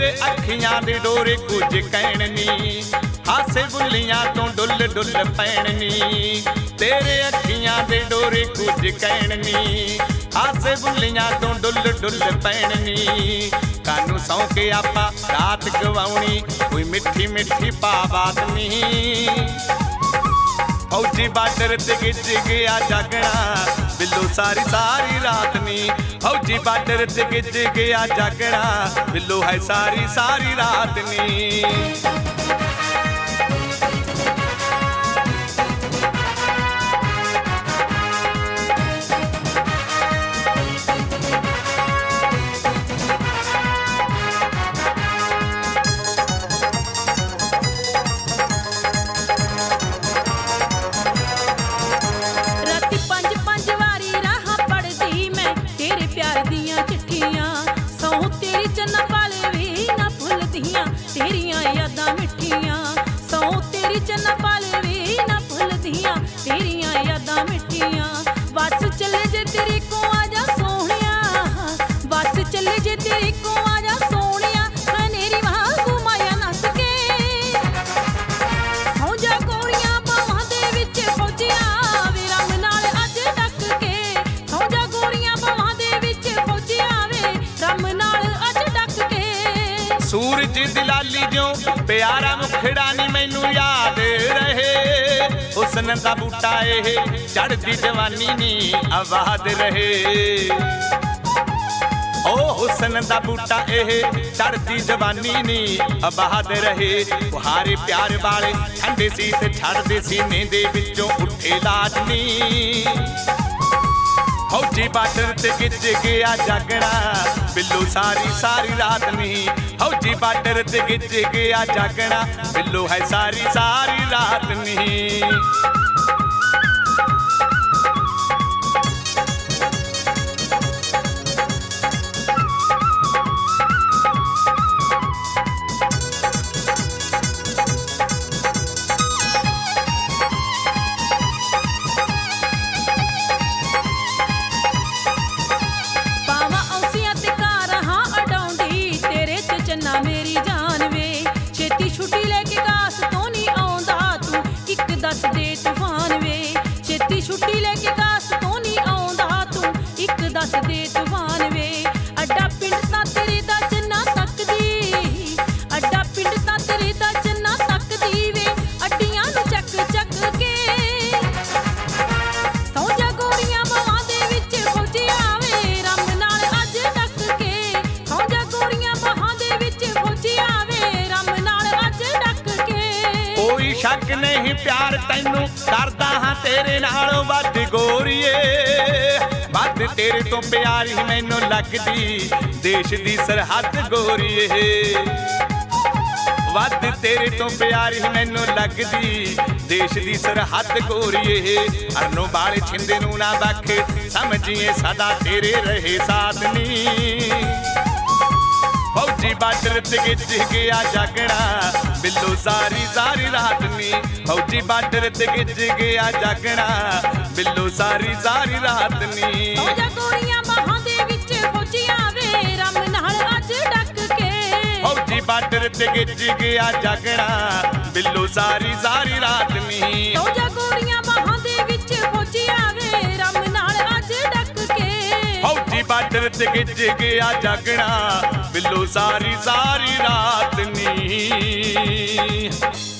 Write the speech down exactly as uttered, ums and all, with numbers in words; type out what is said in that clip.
तेरे अखियां दे डोरे कुछ कहण नी, हासे बुलियां तो डुल डुल पैण नी। तेरे अखियां दे डोरे कुछ कहण नी, हासे बुलियां तो डुल डुल पैण नी। कानू सौ के आपा रात गवाउणी, कोई मिठी मिठी पा बात नी। फौजी बार्डर ते गिज गया जागना, बिल्लो सारी सारी रात नी। फौजी बार्डर ते गिज गया जागना, बिल्लो है सारी सारी रात नी। तेरियां यादां मिठियां, सौ तेरी चन्ना पाले वे ना भुलदियां, तेरियां यादां मिठियां। बस चले जे तेरे को आजा सोहणिया, बस चले जे तेरे को आजा सोहणिया। हनेरी वांगू माया नस के सौ जा गोरियां बाहां दे विच फौजिया वे रंग नाल अज डक के। सौ जा गोरियां बाहां दे विच फौजिया वे रंग नाल अज डक के। सूरज दिलाली जो प्यारा मुखड़ा नी मैनू याद रहे, हुस्न दा बूटा ए चढ़दी जवानी नी आबाद रहे। ओ हुस्न दा बूटा ए चढ़दी जवानी नी आबाद रहे। बुहारे प्यार वाले ठंडे सी ते छड़दे सीने दे विचों उठे लाजनी। फौजी बार्डर ते गिज गया जागना, बिल्लो सारी सारी रात नी। फौजी बार्डर ते गिज गया जागना, बिल्लो है सारी सारी रात नी। मेरी जान वे छेती छुट्टी लेके कास तो नहीं आउंदा तू, एक दस दे तूफान वे छेती छुट्टी लेके कास तो नहीं आउंदा तू, एक दस दे तूफान वे। अड्डा पिंड ता तेरे दा चन्ना तकदी, अड्डा पिंड ता तेरे दा चन्ना तकदी वे, अड्डियां नू चक चक के। सौ जा गोरियां बाहां दे विच फौजिया वे रंग नाल अज डक के। सौ जा गोरियां बाहां कोई शक नहीं प्यार तैनू करदा हां तेरे नालों वध गोरीए। वध तेरे तो प्यार ही मैनू लगदी देश दी सरहद गोरीए। वध तेरे तो प्यार ही मैनू लगदी देश दी सरहद गोरीए। अरनों वाले छिंदे नू ना बख समझिए सदा तेरे रहे साथ नी। फौजी बार्डर ते गिज गया जागना, बिल्लो सारी सारी रात नी। फौजी बार्डर ते गिज गया जागना, बिल्लो सारी सारी रात नी। सौ जा गोरियां बाहां दे विच फौजिया वे रंग नाल अज डक के। फौजी बार्डर ते गिज गया जागना, बिल्लो सारी सारी रात नी। सौ जा गोरियां बाहां दे विच फौजिया वे रंग नाल अज डक के। फौजी बार्डर ते गिज गया जागना, बिल्लो सारी सारी रात नी।